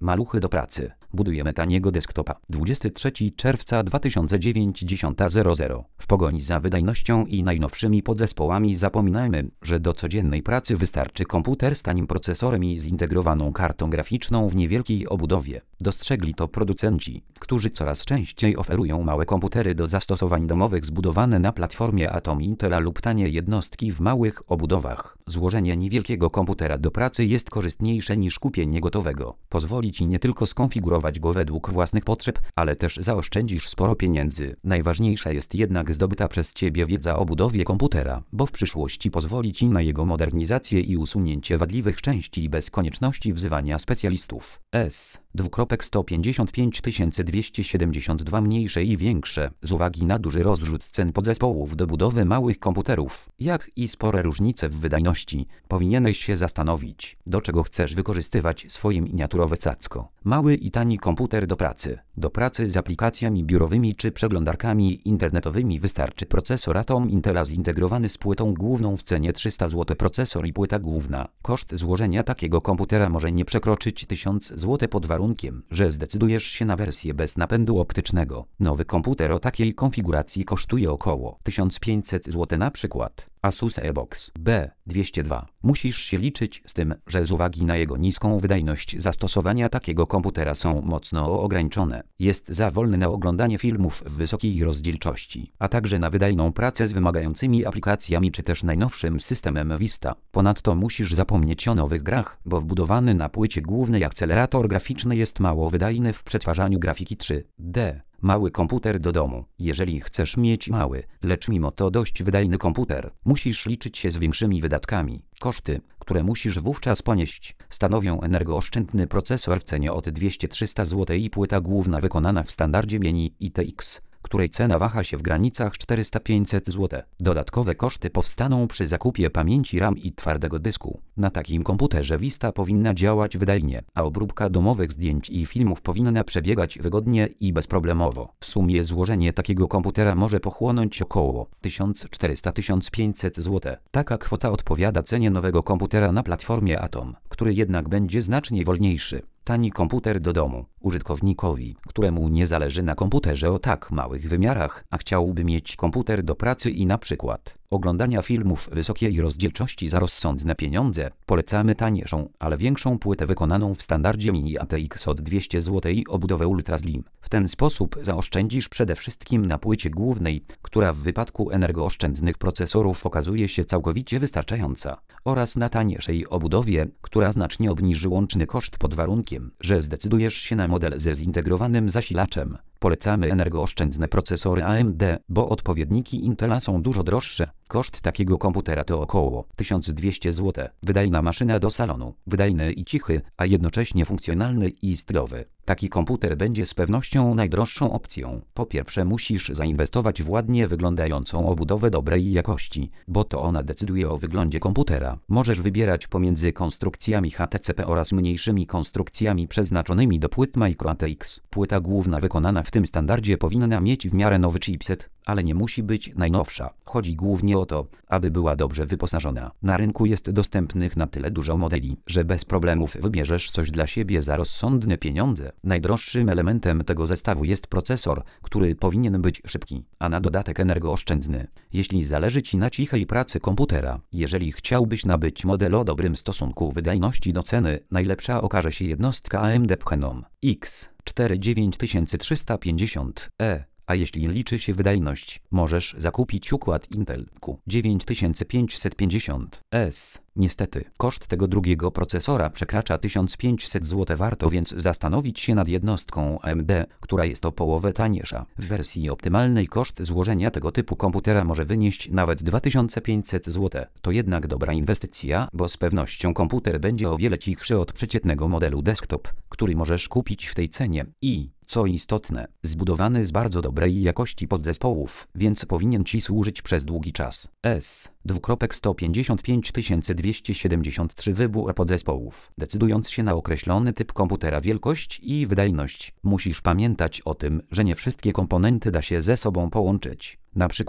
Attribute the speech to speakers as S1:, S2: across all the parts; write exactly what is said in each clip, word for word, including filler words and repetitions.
S1: Maluchy do pracy. Budujemy taniego desktopa. dwudziestego trzeciego czerwca dwa tysiące dziewiątego. W pogoni za wydajnością i najnowszymi podzespołami zapominajmy, że do codziennej pracy wystarczy komputer z tanim procesorem i zintegrowaną kartą graficzną w niewielkiej obudowie. Dostrzegli to producenci, którzy coraz częściej oferują małe komputery do zastosowań domowych zbudowane na platformie Atom Intela lub tanie jednostki w małych obudowach. Złożenie niewielkiego komputera do pracy jest korzystniejsze niż kupienie gotowego. Pozwoli Ci nie tylko skonfigurować go według własnych potrzeb, ale też zaoszczędzisz sporo pieniędzy. Najważniejsza jest jednak zdobyta przez Ciebie wiedza o budowie komputera, bo w przyszłości pozwoli Ci na jego modernizację i usunięcie wadliwych części bez konieczności wzywania specjalistów. S. sto pięćdziesiąt pięć tysięcy dwieście siedemdziesiąt dwa mniejsze i większe, z uwagi na duży rozrzut cen podzespołów do budowy małych komputerów, jak i spore różnice w wydajności, powinieneś się zastanowić, do czego chcesz wykorzystywać swoje miniaturowe cacko. Mały i tani komputer do pracy. Do pracy z aplikacjami biurowymi czy przeglądarkami internetowymi wystarczy procesor Atom Intela zintegrowany z płytą główną w cenie trzysta złotych, procesor i płyta główna. Koszt złożenia takiego komputera może nie przekroczyć tysiąc złotych pod warunkiem, że zdecydujesz się na wersję bez napędu optycznego. Nowy komputer o takiej konfiguracji kosztuje około tysiąc pięćset złotych, na przykład Asus eBox B dwieście dwa. Musisz się liczyć z tym, że z uwagi na jego niską wydajność zastosowania takiego komputera są mocno ograniczone. Jest za wolny na oglądanie filmów w wysokiej rozdzielczości, a także na wydajną pracę z wymagającymi aplikacjami czy też najnowszym systemem Vista. Ponadto musisz zapomnieć o nowych grach, bo wbudowany na płycie głównej akcelerator graficzny jest mało wydajny w przetwarzaniu grafiki trzy D. Mały komputer do domu. Jeżeli chcesz mieć mały, lecz mimo to dość wydajny komputer, musisz liczyć się z większymi wydatkami. Koszty, które musisz wówczas ponieść, stanowią energooszczędny procesor w cenie od dwieście do trzystu złotych i płyta główna wykonana w standardzie Mini I T X, której cena waha się w granicach czterysta do pięciuset złotych. Dodatkowe koszty powstaną przy zakupie pamięci RAM i twardego dysku. Na takim komputerze Vista powinna działać wydajnie, a obróbka domowych zdjęć i filmów powinna przebiegać wygodnie i bezproblemowo. W sumie złożenie takiego komputera może pochłonąć około tysiąc czterysta do tysiąca pięciuset złotych. Taka kwota odpowiada cenie nowego komputera na platformie Atom, który jednak będzie znacznie wolniejszy. Tani komputer do domu. Użytkownikowi, któremu nie zależy na komputerze o tak małych wymiarach, a chciałby mieć komputer do pracy i na przykład oglądania filmów wysokiej rozdzielczości za rozsądne pieniądze, polecamy taniejszą, ale większą płytę wykonaną w standardzie Mini A T X od dwieście złotych i obudowę Ultra Slim. W ten sposób zaoszczędzisz przede wszystkim na płycie głównej, która w wypadku energooszczędnych procesorów okazuje się całkowicie wystarczająca, oraz na taniejszej obudowie, która znacznie obniży łączny koszt pod warunkiem, że zdecydujesz się na model ze zintegrowanym zasilaczem. Polecamy energooszczędne procesory A M D, bo odpowiedniki Intela są dużo droższe. Koszt takiego komputera to około tysiąc dwieście złotych. Wydajna maszyna do salonu. Wydajny i cichy, a jednocześnie funkcjonalny i stylowy. Taki komputer będzie z pewnością najdroższą opcją. Po pierwsze musisz zainwestować w ładnie wyglądającą obudowę dobrej jakości, bo to ona decyduje o wyglądzie komputera. Możesz wybierać pomiędzy konstrukcjami H T C P oraz mniejszymi konstrukcjami przeznaczonymi do płyt Micro A T X. Płyta główna wykonana w tym standardzie powinna mieć w miarę nowy chipset, ale nie musi być najnowsza. Chodzi głównie o to, aby była dobrze wyposażona. Na rynku jest dostępnych na tyle dużo modeli, że bez problemów wybierzesz coś dla siebie za rozsądne pieniądze. Najdroższym elementem tego zestawu jest procesor, który powinien być szybki, a na dodatek energooszczędny. Jeśli zależy Ci na cichej pracy komputera, jeżeli chciałbyś nabyć model o dobrym stosunku wydajności do ceny, najlepsza okaże się jednostka A M D Phenom X cztery dziewięć trzysta pięćdziesiąt E. A jeśli liczy się wydajność, możesz zakupić układ Intel Q dziewięć pięćset pięćdziesiąt S. Niestety, koszt tego drugiego procesora przekracza tysiąc pięćset złotych, warto więc zastanowić się nad jednostką A M D, która jest o połowę tańsza. W wersji optymalnej koszt złożenia tego typu komputera może wynieść nawet dwa tysiące pięćset złotych. To jednak dobra inwestycja, bo z pewnością komputer będzie o wiele cichszy od przeciętnego modelu desktop, który możesz kupić w tej cenie i, co istotne, zbudowany z bardzo dobrej jakości podzespołów, więc powinien Ci służyć przez długi czas. S. sto pięćdziesiąt pięć tysięcy dwieście siedemdziesiąt trzy wybór podzespołów. Decydując się na określony typ komputera, wielkość i wydajność, musisz pamiętać o tym, że nie wszystkie komponenty da się ze sobą połączyć. Na przykład,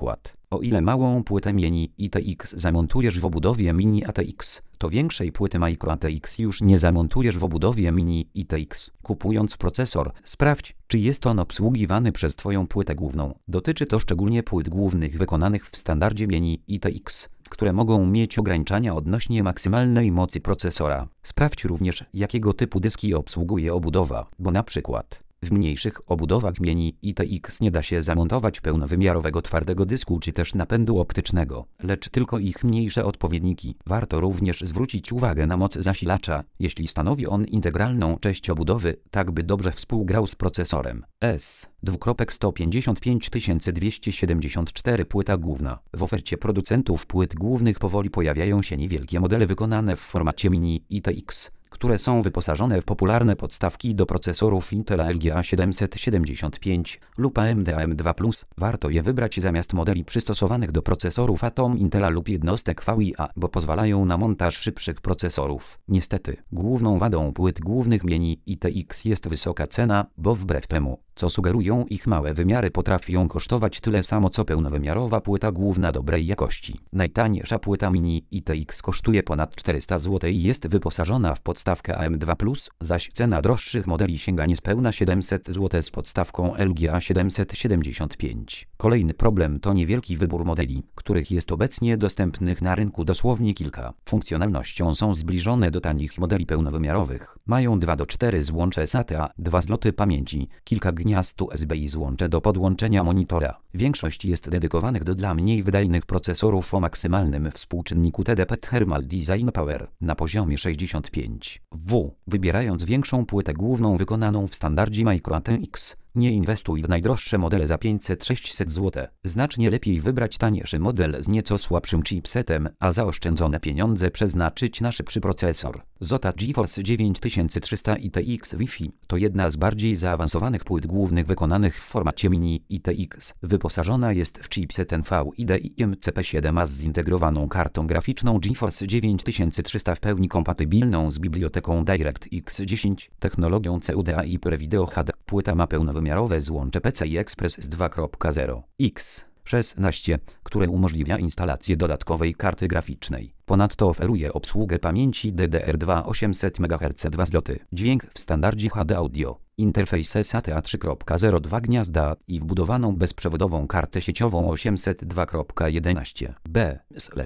S1: O ile małą płytę mini I T X zamontujesz w obudowie mini A T X, to większej płyty micro A T X już nie zamontujesz w obudowie mini I T X. Kupując procesor, sprawdź, czy jest on obsługiwany przez Twoją płytę główną. Dotyczy to szczególnie płyt głównych wykonanych w standardzie mini I T X, które mogą mieć ograniczenia odnośnie maksymalnej mocy procesora. Sprawdź również, jakiego typu dyski obsługuje obudowa, bo na przykład w mniejszych obudowach mini I T X nie da się zamontować pełnowymiarowego twardego dysku czy też napędu optycznego, lecz tylko ich mniejsze odpowiedniki. Warto również zwrócić uwagę na moc zasilacza, jeśli stanowi on integralną część obudowy, tak by dobrze współgrał z procesorem. S sto pięćdziesiąt pięć dwieście siedemdziesiąt cztery płyta główna. W ofercie producentów płyt głównych powoli pojawiają się niewielkie modele wykonane w formacie mini I T X, które są wyposażone w popularne podstawki do procesorów Intela L G A siedemset siedemdziesiąt pięć lub A M D A M dwa plus. Warto je wybrać zamiast modeli przystosowanych do procesorów Atom Intela lub jednostek V I A, bo pozwalają na montaż szybszych procesorów. Niestety, główną wadą płyt głównych mini I T X jest wysoka cena, bo wbrew temu, co sugerują ich małe wymiary, potrafią kosztować tyle samo co pełnowymiarowa płyta główna dobrej jakości. Najtańsza płyta mini I T X kosztuje ponad czterysta złotych i jest wyposażona w podstawkę A M dwa plus, zaś cena droższych modeli sięga niespełna siedemset złotych z podstawką L G A siedemset siedemdziesiąt pięć. Kolejny problem to niewielki wybór modeli, których jest obecnie dostępnych na rynku dosłownie kilka. Funkcjonalnością są zbliżone do tanich modeli pełnowymiarowych. Mają dwa do czterech złącze S A T A, dwa sloty pamięci, kilka gniazd U S B i złącze do podłączenia monitora. Większość jest dedykowanych do dla mniej wydajnych procesorów o maksymalnym współczynniku T D P Thermal Design Power na poziomie sześćdziesiąt pięć W. Wybierając większą płytę główną wykonaną w standardzie micro A T X, nie inwestuj w najdroższe modele za pięćset do sześciuset złotych. Znacznie lepiej wybrać tańszy model z nieco słabszym chipsetem, a zaoszczędzone pieniądze przeznaczyć na szybszy procesor. Zotat GeForce dziewięć tysięcy trzysta I T X Wi-Fi to jedna z bardziej zaawansowanych płyt głównych wykonanych w formacie mini I T X. Wyposażona jest w chipset N V I D I M C P siedem A z zintegrowaną kartą graficzną GeForce dziewięć tysięcy trzysta w pełni kompatybilną z biblioteką DirectX dziesięć, technologią C U D A i Pre-Video H D. Płyta ma pełnowymiarowe złącze P C I Express z dwa zero X szesnaście, które umożliwia instalację dodatkowej karty graficznej. Ponadto oferuje obsługę pamięci D D R dwa osiemset megaherców dwa sloty, dźwięk w standardzie H D Audio, interfejs S A T A trzy zero dwa gniazda i wbudowaną bezprzewodową kartę sieciową osiemset dwa jedenaście B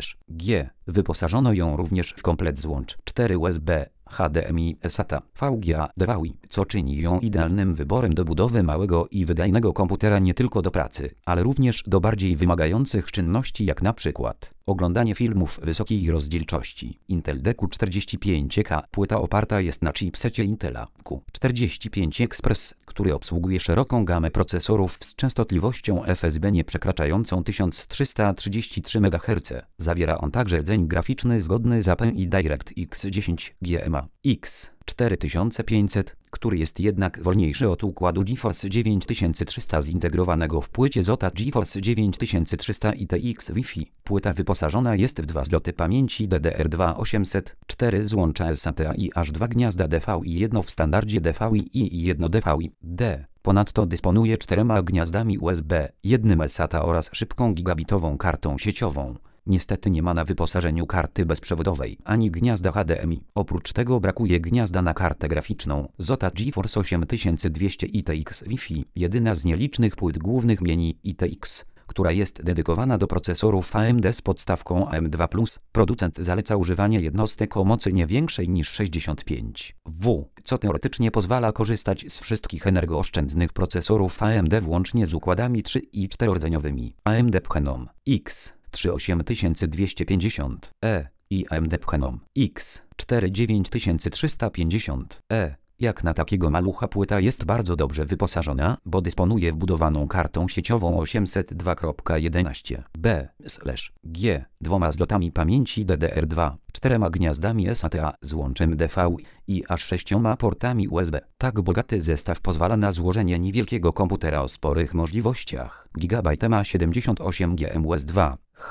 S1: G. Wyposażono ją również w komplet złącz cztery U S B, H D M I, S A T A, V G A, D V I, co czyni ją idealnym wyborem do budowy małego i wydajnego komputera nie tylko do pracy, ale również do bardziej wymagających czynności jak na przykład oglądanie filmów wysokiej rozdzielczości. Intel D Q czterdzieści pięć K. Płyta oparta jest na chipsecie Intela Q czterdzieści pięć Express, który obsługuje szeroką gamę procesorów z częstotliwością F S B nie przekraczającą tysiąc trzysta trzydzieści trzy megaherców. Zawiera on także rdzeń graficzny zgodny z A P i DirectX dziesięć G M A X cztery tysiące pięćset, który jest jednak wolniejszy od układu GeForce dziewięć tysięcy trzysta zintegrowanego w płycie Zotat GeForce dziewięć tysięcy trzysta I T X Wi-Fi. Płyta wyposażona jest w dwa sloty pamięci D D R dwa osiemset, cztery złącza S A T A i aż dwa gniazda D V I, jedno w standardzie D V I i jedno D V I D. Ponadto dysponuje czterema gniazdami U S B, jednym S A T A oraz szybką gigabitową kartą sieciową. Niestety nie ma na wyposażeniu karty bezprzewodowej ani gniazda H D M I. Oprócz tego brakuje gniazda na kartę graficzną. Zotat GeForce osiem tysięcy dwieście I T X Wi-Fi, jedyna z nielicznych płyt głównych mini I T X, która jest dedykowana do procesorów A M D z podstawką A M dwa plus. Producent zaleca używanie jednostek o mocy nie większej niż sześćdziesiąt pięć W, co teoretycznie pozwala korzystać z wszystkich energooszczędnych procesorów A M D włącznie z układami trzy i czterorodzeniowymi. A M D Phenom X trzy osiem dwieście pięćdziesiąt E i A M D Phenom X cztery dziewięć trzysta pięćdziesiąt E. Jak na takiego malucha płyta jest bardzo dobrze wyposażona, bo dysponuje wbudowaną kartą sieciową osiemset dwa jedenaście B G, dwoma zlotami pamięci D D R dwa, czterema gniazdami S A T A, złączem D V I i aż sześcioma portami U S B. Tak bogaty zestaw pozwala na złożenie niewielkiego komputera o sporych możliwościach. Gigabajt ma siedemdziesiąt osiem G M U S dwa H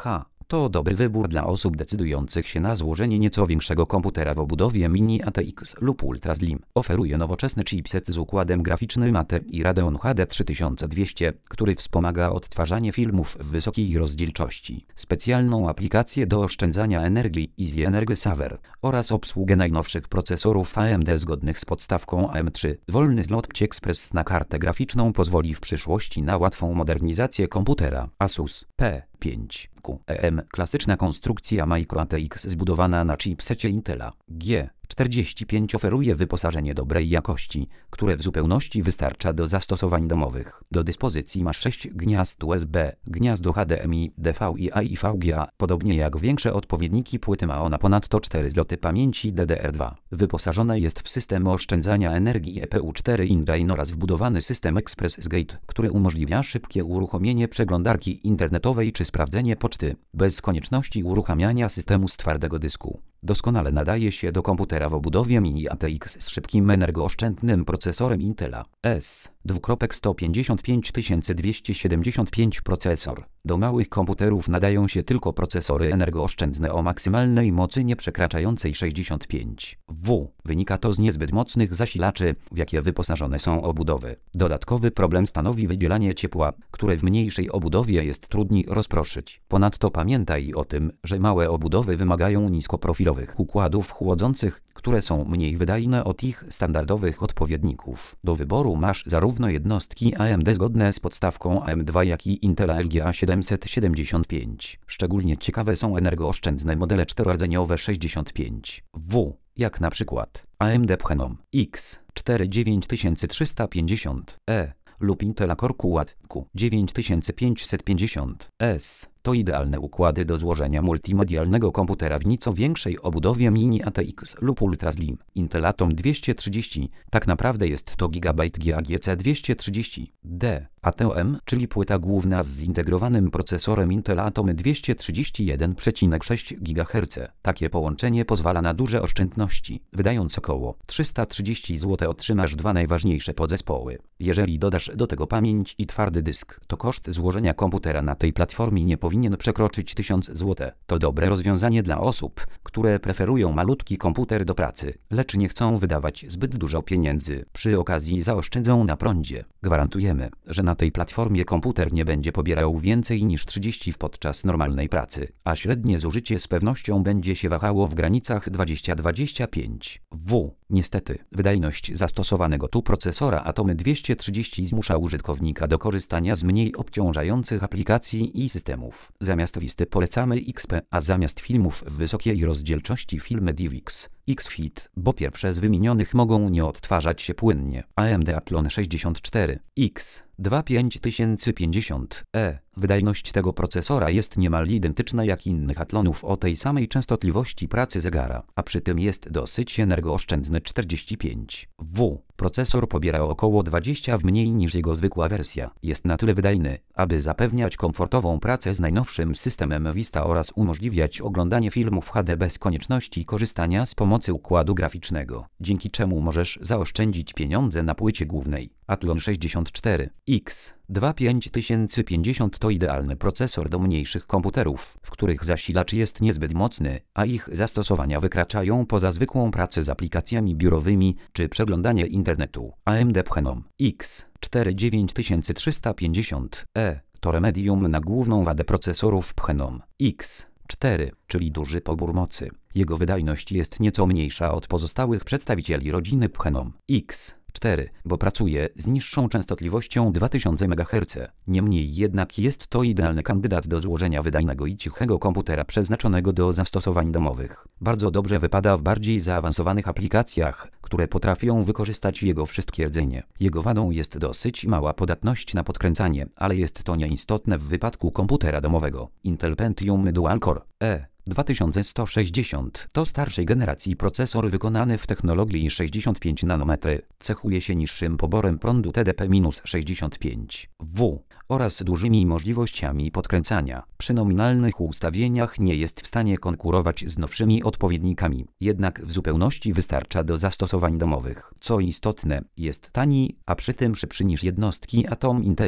S1: To dobry wybór dla osób decydujących się na złożenie nieco większego komputera w obudowie Mini A T X lub Ultra Slim. Oferuje nowoczesny chipset z układem graficznym A T i Radeon H D trzy tysiące dwieście, który wspomaga odtwarzanie filmów w wysokiej rozdzielczości, specjalną aplikację do oszczędzania energii Easy Energy Saver oraz obsługę najnowszych procesorów A M D zgodnych z podstawką A M trzy. Wolny slot P C I Express na kartę graficzną pozwoli w przyszłości na łatwą modernizację komputera. Asus P pięć Q E M klasyczna konstrukcja Micro A T X zbudowana na chipsecie Intela G czterdzieści pięć oferuje wyposażenie dobrej jakości, które w zupełności wystarcza do zastosowań domowych. Do dyspozycji ma sześć gniazd U S B, gniazdo H D M I, D V I A i V G A. Podobnie jak większe odpowiedniki płyty ma ona ponadto cztery zloty pamięci D D R dwa. Wyposażone jest w system oszczędzania energii E P U cztery Engine oraz wbudowany system Express Gate, który umożliwia szybkie uruchomienie przeglądarki internetowej czy sprawdzenie poczty, bez konieczności uruchamiania systemu z twardego dysku. Doskonale nadaje się do komputera w obudowie Mini A T X z szybkim energooszczędnym procesorem Intela S sto pięćdziesiąt pięć dwieście siedemdziesiąt pięć procesor. Do małych komputerów nadają się tylko procesory energooszczędne o maksymalnej mocy nie przekraczającej sześćdziesiąt pięć watów. Wynika to z niezbyt mocnych zasilaczy, w jakie wyposażone są obudowy. Dodatkowy problem stanowi wydzielanie ciepła, które w mniejszej obudowie jest trudniej rozproszyć. Ponadto pamiętaj o tym, że małe obudowy wymagają niskoprofilowych układów chłodzących, które są mniej wydajne od ich standardowych odpowiedników. Do wyboru masz zarówno jednostki A M D zgodne z podstawką A M dwa, jak i Intela L G A siedemset siedemdziesiąt pięć. Szczególnie ciekawe są energooszczędne modele czterorodzeniowe sześćdziesiąt pięć watów, jak na przykład A M D Phenom X cztery dziewięć trzysta pięćdziesiąt E lub Intela Core Quad Q dziewięć pięćset pięćdziesiąt S. To idealne układy do złożenia multimedialnego komputera w nieco większej obudowie Mini A T X lub Ultra Slim. Intel Atom dwieście trzydzieści, tak naprawdę jest to Gigabyte G A G C dwieście trzydzieści D. A T O M, czyli płyta główna z zintegrowanym procesorem Intel Atom dwieście trzydzieści jeden przecinek sześć gigaherca. Takie połączenie pozwala na duże oszczędności. Wydając około trzysta trzydzieści złotych otrzymasz dwa najważniejsze podzespoły. Jeżeli dodasz do tego pamięć i twardy dysk, to koszt złożenia komputera na tej platformie nie powinien przekroczyć tysiąc złotych. To dobre rozwiązanie dla osób, które preferują malutki komputer do pracy, lecz nie chcą wydawać zbyt dużo pieniędzy. Przy okazji zaoszczędzą na prądzie. Gwarantujemy, że na tej platformie komputer nie będzie pobierał więcej niż trzydzieści watów podczas normalnej pracy, a średnie zużycie z pewnością będzie się wahało w granicach dwadzieścia do dwudziestu pięciu watów. Niestety, wydajność zastosowanego tu procesora Atom dwieście trzydzieści zmusza użytkownika do korzystania z mniej obciążających aplikacji i systemów. Zamiast Visty polecamy X P, a zamiast filmów w wysokiej rozdzielczości filmy DivX, X-Fit, bo pierwsze z wymienionych mogą nie odtwarzać się płynnie. A M D Athlon sześćdziesiąt cztery X dwa pięć tysięcy pięćdziesiąt E. Wydajność tego procesora jest niemal identyczna jak innych Athlonów o tej samej częstotliwości pracy zegara, a przy tym jest dosyć energooszczędny czterdzieści pięć watów. Procesor pobiera około dwadzieścia watów mniej niż jego zwykła wersja. Jest na tyle wydajny, aby zapewniać komfortową pracę z najnowszym systemem Vista oraz umożliwiać oglądanie filmów H D bez konieczności korzystania z pomocy układu graficznego, dzięki czemu możesz zaoszczędzić pieniądze na płycie głównej. Athlon sześćdziesiąt cztery X dwa pięć tysięcy pięćdziesiąt to idealny procesor do mniejszych komputerów, w których zasilacz jest niezbyt mocny, a ich zastosowania wykraczają poza zwykłą pracę z aplikacjami biurowymi czy przeglądanie internetu. A M D Phenom X cztery dziewięć trzysta pięćdziesiąt E to remedium na główną wadę procesorów Phenom X cztery, czyli duży pobór mocy. Jego wydajność jest nieco mniejsza od pozostałych przedstawicieli rodziny Phenom X cztery, bo pracuje z niższą częstotliwością dwa tysiące megaherców. Niemniej jednak jest to idealny kandydat do złożenia wydajnego i cichego komputera przeznaczonego do zastosowań domowych. Bardzo dobrze wypada w bardziej zaawansowanych aplikacjach, które potrafią wykorzystać jego wszystkie rdzenie. Jego wadą jest dosyć mała podatność na podkręcanie, ale jest to nieistotne w wypadku komputera domowego. Intel Pentium Dual Core E dwa tysiące sto sześćdziesiąt to starszej generacji procesor wykonany w technologii sześćdziesiąt pięć nanometrów. Cechuje się niższym poborem prądu T D P sześćdziesiąt pięć watów oraz dużymi możliwościami podkręcania. Przy nominalnych ustawieniach nie jest w stanie konkurować z nowszymi odpowiednikami, jednak w zupełności wystarcza do zastosowań domowych. Co istotne, jest tani, a przy tym szybszy niż jednostki Atom Intela,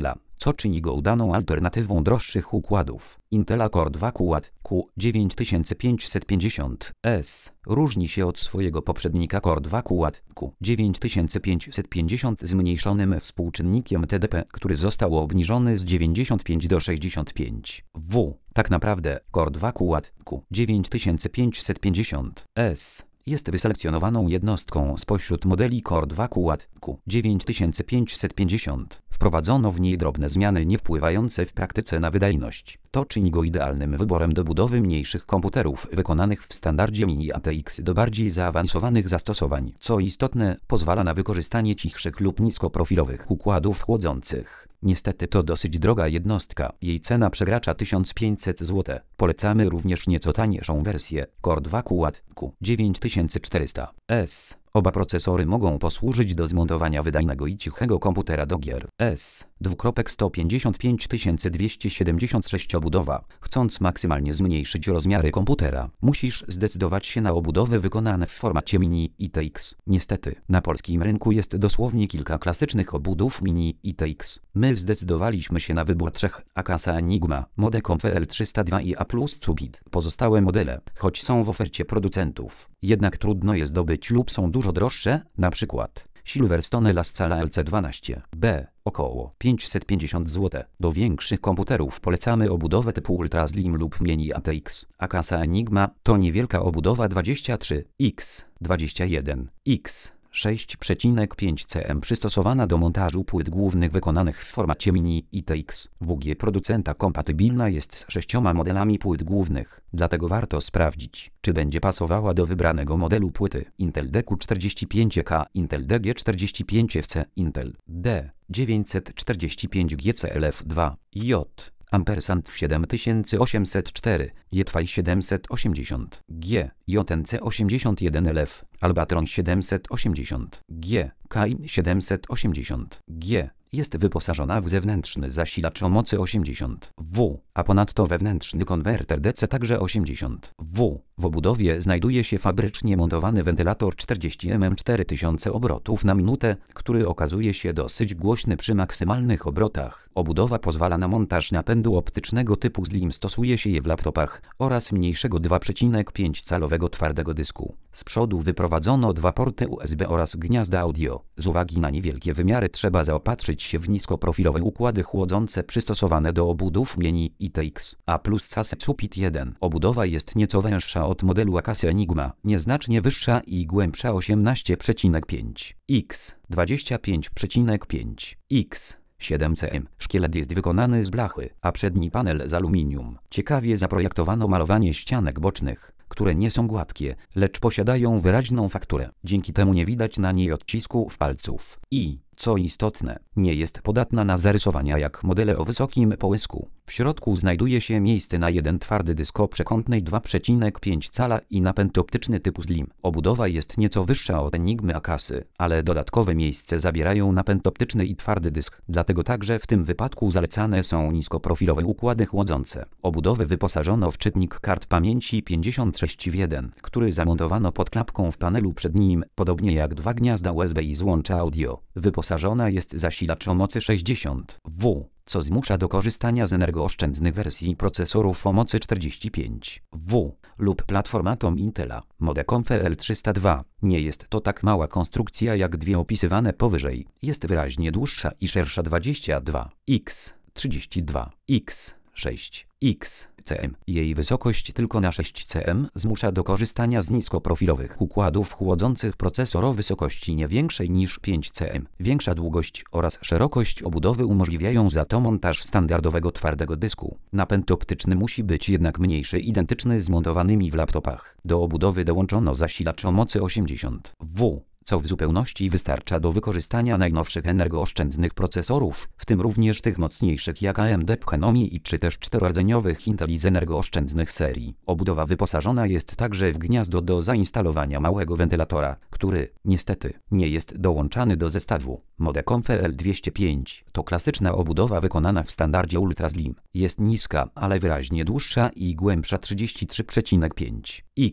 S1: co czyni go udaną alternatywą droższych układów. Intela Core dwa Quad Q dziewięć tysięcy pięćset pięćdziesiąt S różni się od swojego poprzednika Core dwa Quad Q dziewięć tysięcy pięćset pięćdziesiąt zmniejszonym współczynnikiem T D P, który został obniżony z dziewięćdziesiąt pięć do sześćdziesiąt pięć W. Tak naprawdę Core dwa Quad Q dziewięć tysięcy pięćset pięćdziesiąt S jest wyselekcjonowaną jednostką spośród modeli Core dwa Quad Q dziewięć tysięcy pięćset pięćdziesiąt. Wprowadzono w niej drobne zmiany nie wpływające w praktyce na wydajność. To czyni go idealnym wyborem do budowy mniejszych komputerów wykonanych w standardzie Mini A T X do bardziej zaawansowanych zastosowań. Co istotne, pozwala na wykorzystanie cichszych lub niskoprofilowych układów chłodzących. Niestety to dosyć droga jednostka, jej cena przekracza tysiąc pięćset złotych. Polecamy również nieco tańszą wersję Core dwa Quad Q dziewięć tysięcy czterysta S. Oba procesory mogą posłużyć do zmontowania wydajnego i cichego komputera do gier. S. sto pięćdziesiąt pięć tysięcy dwieście siedemdziesiąt sześć obudowa. Chcąc maksymalnie zmniejszyć rozmiary komputera, musisz zdecydować się na obudowy wykonane w formacie Mini I T X. Niestety, na polskim rynku jest dosłownie kilka klasycznych obudów Mini I T X. My zdecydowaliśmy się na wybór trzech: Akasa Enigma, Modecom F L trzysta dwa i A plus Cupid. Pozostałe modele, choć są w ofercie producentów, jednak trudno je zdobyć lub są dużo droższe, na przykład Silverstone La Scala L C dwanaście B, około pięćset pięćdziesiąt złotych. Do większych komputerów polecamy obudowę typu Ultra Slim lub Mini A T X. Akasa Enigma to niewielka obudowa dwadzieścia trzy na dwadzieścia jeden na sześć przecinek pięć cm przystosowana do montażu płyt głównych wykonanych w formacie Mini I T X. W G producenta kompatybilna jest z sześcioma modelami płyt głównych, dlatego warto sprawdzić, czy będzie pasowała do wybranego modelu płyty. Intel D Q czterdzieści pięć K, Intel D G czterdzieści pięć F C, Intel D dziewięćset czterdzieści pięć G C L F dwa J. Ampersand siedem tysięcy osiemset cztery, Jetfile siedemset osiemdziesiąt G, J N C osiemdziesiąt jeden L F, Albatron siedemset osiemdziesiąt G, Kain siedemset osiemdziesiąt G. Jest wyposażona w zewnętrzny zasilacz o mocy osiemdziesiąt W, a ponadto wewnętrzny konwerter D C także osiemdziesiąt W. W obudowie znajduje się fabrycznie montowany wentylator czterdzieści milimetrów cztery tysiące obrotów na minutę, który okazuje się dosyć głośny przy maksymalnych obrotach. Obudowa pozwala na montaż napędu optycznego typu Slim, stosuje się je w laptopach, oraz mniejszego dwa przecinek pięć calowego twardego dysku. Z przodu wyprowadzono dwa porty U S B oraz gniazda audio. Z uwagi na niewielkie wymiary trzeba zaopatrzyć się w niskoprofilowe układy chłodzące przystosowane do obudów Mini I T X. A plus C A S Cupid jeden. Obudowa jest nieco węższa od modelu Akasa Enigma, nieznacznie wyższa i głębsza osiemnaście przecinek pięć na dwadzieścia pięć przecinek pięć na siedem cm. Szkielet jest wykonany z blachy, a przedni panel z aluminium. Ciekawie zaprojektowano malowanie ścianek bocznych, które nie są gładkie, lecz posiadają wyraźną fakturę. Dzięki temu nie widać na niej odcisków palców i, co istotne, nie jest podatna na zarysowania jak modele o wysokim połysku. W środku znajduje się miejsce na jeden twardy dysk o przekątnej dwa przecinek pięć cala i napęd optyczny typu Slim. Obudowa jest nieco wyższa od Enigmy Akasy, ale dodatkowe miejsce zabierają napęd optyczny i twardy dysk, dlatego także w tym wypadku zalecane są niskoprofilowe układy chłodzące. Obudowę wyposażono w czytnik kart pamięci pięćdziesiąt sześć w jeden, który zamontowano pod klapką w panelu przed nim, podobnie jak dwa gniazda U S B i złącza audio. Wyposażona jest zasilacz o mocy sześćdziesiąt W, co zmusza do korzystania z energooszczędnych wersji procesorów o mocy czterdzieści pięć W lub platformatą Intela Modecom F L trzysta dwa. Nie jest to tak mała konstrukcja jak dwie opisywane powyżej. Jest wyraźnie dłuższa i szersza dwadzieścia dwa na trzydzieści dwa na sześć cm. Jej wysokość tylko na sześć cm zmusza do korzystania z niskoprofilowych układów chłodzących procesor o wysokości nie większej niż pięć cm. Większa długość oraz szerokość obudowy umożliwiają za to montaż standardowego twardego dysku. Napęd optyczny musi być jednak mniejszy, identyczny z montowanymi w laptopach. Do obudowy dołączono zasilacz o mocy osiemdziesiąt W, co w zupełności wystarcza do wykorzystania najnowszych energooszczędnych procesorów, w tym również tych mocniejszych jak A M D Phenomii czy też czterorodzeniowych Inteli z energooszczędnych serii. Obudowa wyposażona jest także w gniazdo do zainstalowania małego wentylatora, który, niestety, nie jest dołączany do zestawu. Modecom F L dwieście pięć to klasyczna obudowa wykonana w standardzie Ultra Slim. Jest niska, ale wyraźnie dłuższa i głębsza trzydzieści trzy przecinek pięć na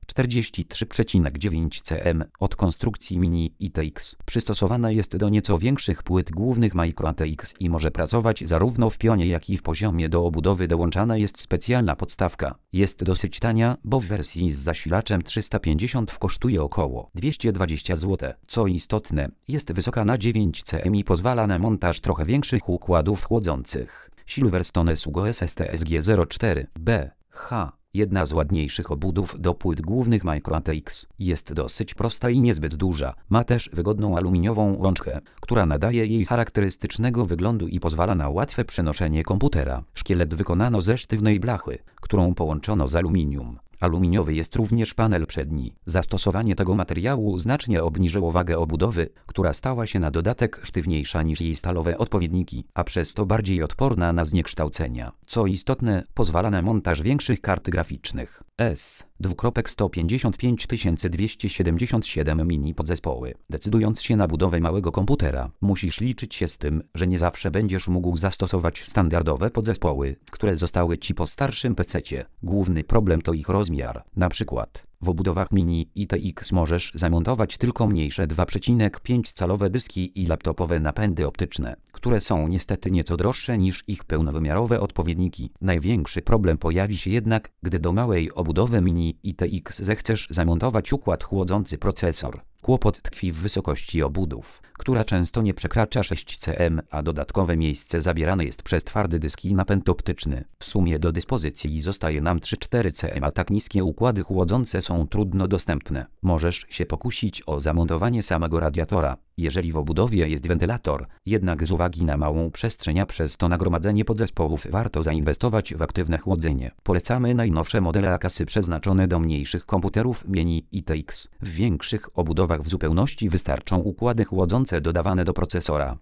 S1: czterdzieści trzy przecinek dziewięć cm od konstrukcji Mini I T X. Przystosowana jest do nieco większych płyt głównych Micro A T X i może pracować zarówno w pionie, jak i w poziomie. Do obudowy dołączana jest specjalna podstawka. Jest dosyć tania, bo w wersji z zasilaczem trzysta pięćdziesiąt kosztuje około dwieście dwadzieścia złotych. Co istotne, jest wysoka na dziewięć cm i pozwala na montaż trochę większych układów chłodzących. Silverstone Sugo S S T S G zero cztery B H. Jedna z ładniejszych obudów do płyt głównych Micro A T X. Jest dosyć prosta i niezbyt duża. Ma też wygodną aluminiową rączkę, która nadaje jej charakterystycznego wyglądu i pozwala na łatwe przenoszenie komputera. Szkielet wykonano ze sztywnej blachy, którą połączono z aluminium. Aluminiowy jest również panel przedni. Zastosowanie tego materiału znacznie obniżyło wagę obudowy, która stała się na dodatek sztywniejsza niż jej stalowe odpowiedniki, a przez to bardziej odporna na zniekształcenia. Co istotne, pozwala na montaż większych kart graficznych. S sto pięćdziesiąt pięć tysięcy dwieście siedemdziesiąt siedem mini podzespoły. Decydując się na budowę małego komputera, musisz liczyć się z tym, że nie zawsze będziesz mógł zastosować standardowe podzespoły, które zostały ci po starszym pececie. Główny problem to ich rozmiar. Na przykład w obudowach Mini I T X możesz zamontować tylko mniejsze dwa przecinek pięć calowe dyski i laptopowe napędy optyczne, które są niestety nieco droższe niż ich pełnowymiarowe odpowiedniki. Największy problem pojawi się jednak, gdy do małej obudowy Mini I T X zechcesz zamontować układ chłodzący procesor. Kłopot tkwi w wysokości obudów, która często nie przekracza sześć cm, a dodatkowe miejsce zabierane jest przez twardy dysk i napęd optyczny. W sumie do dyspozycji zostaje nam trzy cztery cm, a tak niskie układy chłodzące są trudno dostępne. Możesz się pokusić o zamontowanie samego radiatora, jeżeli w obudowie jest wentylator, jednak z uwagi na małą przestrzeń, a przez to nagromadzenie podzespołów warto zainwestować w aktywne chłodzenie. Polecamy najnowsze modele Akasy przeznaczone do mniejszych komputerów Mini I T X. W większych obudowach w zupełności wystarczą układy chłodzące dodawane do procesora.